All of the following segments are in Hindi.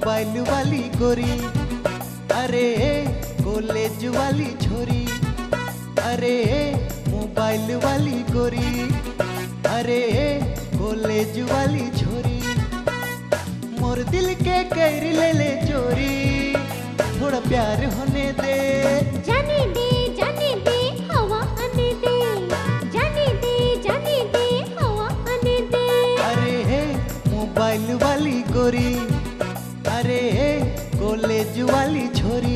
मोबाइल वाली गोरी, अरे कॉलेज वाली छोरी, अरे मोबाइल वाली गोरी, अरे कॉलेज वाली छोरी, मोर दिल के कर ले चोरी, थोड़ा प्यार होने दे। जाने दे हवा आने दे, जाने दे हवा आने दे। अरे मोबाइल वाली गोरी, अरे कॉलेज वाली छोरी।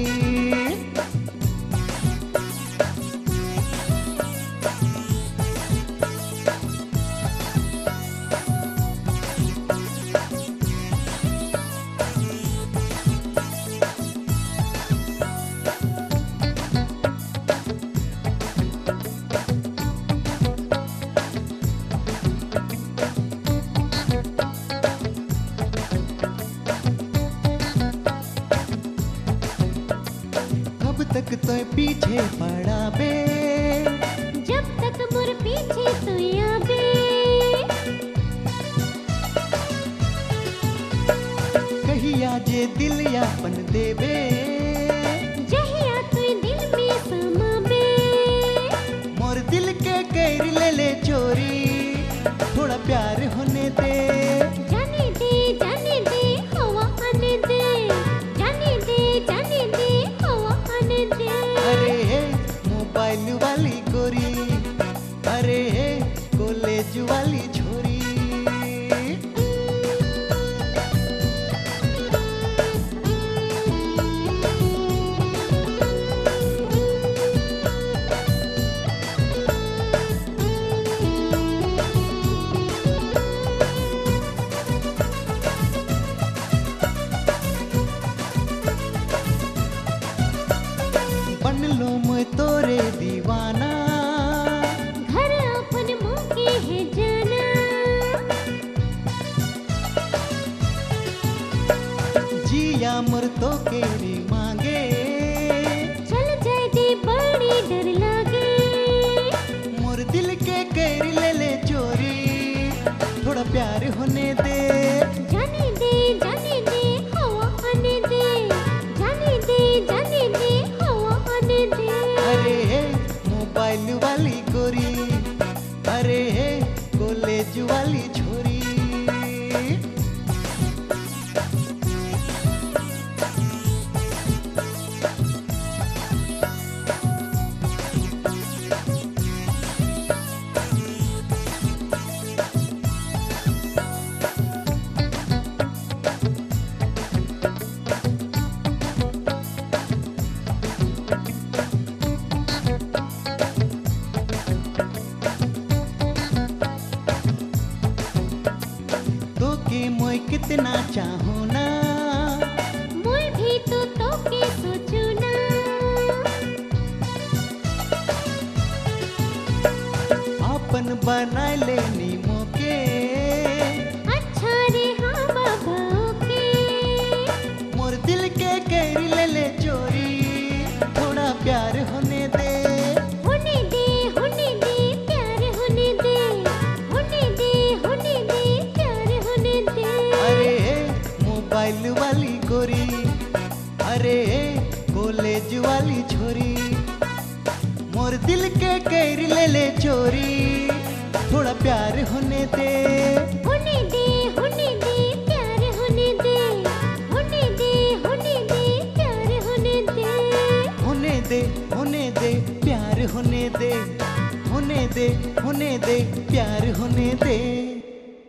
कब तक तो पीछे पड़ा बे, जब तक मोर पीछे तू आबे। कहिया जे दिल यापन देबे, जहिया तू दिल में समाबे। मोर दिल के कर ले चोरी, थोड़ा प्यार होने दे। जाने दे हवा आने दे, जाने दे हवा आने दे। अरे मोबाइल वाली गोरी, अरे कॉलेज वाली छोरी। बन लो मैं तोरे दीवाना, घर अपन मौके है जाना। जिया मोर तो केरी मांगे, चल जाए दे बड़ी डर लागे। मोर दिल के कर ले चोरी, थोड़ा प्यार होने दे। जाने दे हवा आने दे, जाने दे हवा आने दे। अरे मोबाइल वाली गोरी, अरे कॉलेज वाली छोरी। तो के मोय कितना चाहो ना, मोय भी तो के सोचू ना। अपन बना लेनी मोके, अच्छा रे हाँ बाबा के। मोर दिल के कर ले चोरी, थोड़ा प्यार होने दे। होने दे प्यार होने दे, होने दे प्यार होने दे। अरे मोबाइल वाली गोरी, अरे कॉलेज वाली छोरी, मोर दिल के कर ले चोरी, थोड़ा प्यार होने दे।